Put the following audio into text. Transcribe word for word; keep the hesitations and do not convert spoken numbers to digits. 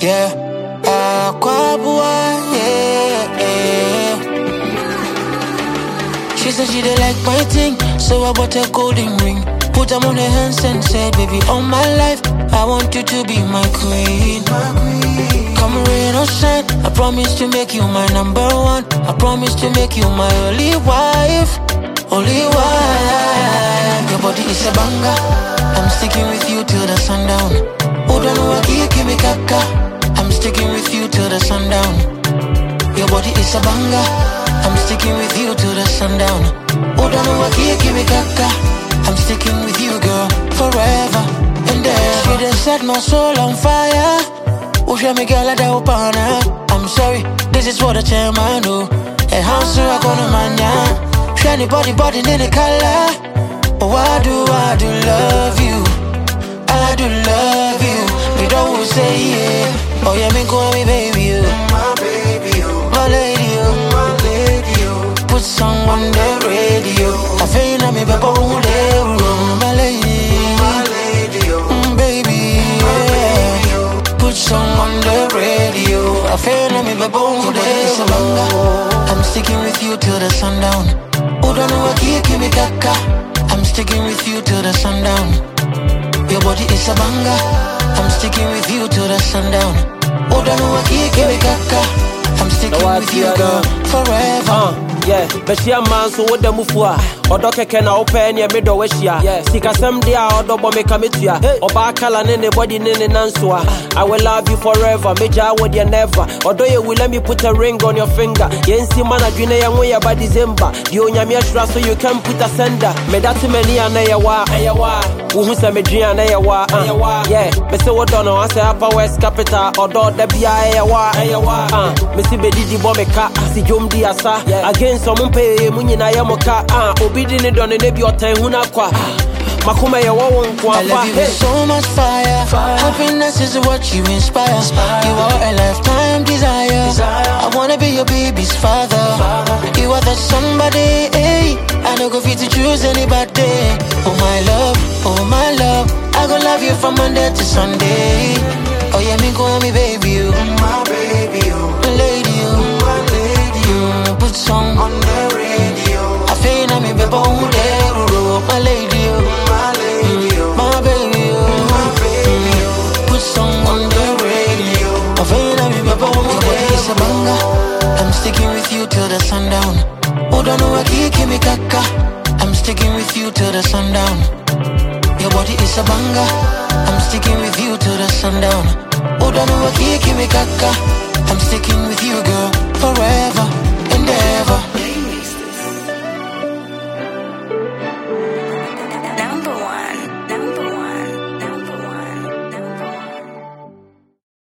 Yeah, Aquabua, yeah, yeah. She said she didn't like my thing, so I bought a golden ring. Put them on her hands and said, baby, all my life, I want you to be my queen. Come rain or shine, I promise to make you my number one. I promise to make you my only wife. Only wife. Your body is a banger, I'm sticking with you till the sundown. Uda no waki kimi kaka, I'm sticking with you till the sundown. Your body is a banger, I'm sticking with you till the sundown. Uda no waki kimi kaka, I'm sticking with you, girl, forever and ever. She done set my soul on fire. Usha me girl ada upana. I'm sorry, this is what I tell my no. A house I gonna mania. Shiny body, body in the color. Oh, I do, I do love you. I do love you. We don't say yeah. Oh yeah, me call me baby, you. My baby, you. My lady, you. My lady, you. Put song on the radio. I feel like me, but oh, my lady, my lady, you. Mm, baby, yeah. Put song on the radio. I feel like me, but oh, I'm sticking with you till the sundown. Uda no waki kimi kaka, I'm sticking with you till the sundown. Your body is a banger, I'm sticking with you till the sundown. Uda no waki kimi kaka, I'm sticking with you, girl, forever. Uh, yeah, but she a man so what the mufua. Odo keke na open ya mido weshia. Sika sem dia odo bo me kamitua. Oba kala nene body nene nanswa. I will love you forever. Meja would you never. Odo you will let me put a ring on your finger. Yensi man adwene ya nwe ya ba December. Di onyame ashura so you can put a sender. Me that many ana ya wa. Uhu se me dua na ya wa. Yeah, me se wodo no ase Upper West Capital. Odo da bia ya wa. Ah, me si be didi bo me ka. Si jom di asa. Against some pay munyina ya moka. Ah, obi I love you with so much fire. fire. Happiness is what you inspire. inspire. You are a lifetime desire. desire. I wanna be your baby's father. father. You are the somebody. Hey. I don't go fit to choose anybody. Oh my love, oh my love. I go love you from Monday to Sunday. Oh yeah, me go me baby you. My baby you. My lady you. My lady you. Mm, put song on the radio. I feel like me baby oh my lady you. My lady you. My baby you. My baby you. Put song on the radio. I feel like me baby oh my lady is a banger. I'm sticking with you till the sundown. Uda no waki kimi kaka, I'm sticking with you till the sundown. Your body is a banger, I'm sticking with you till the sundown. Uda no waki kimi kaka.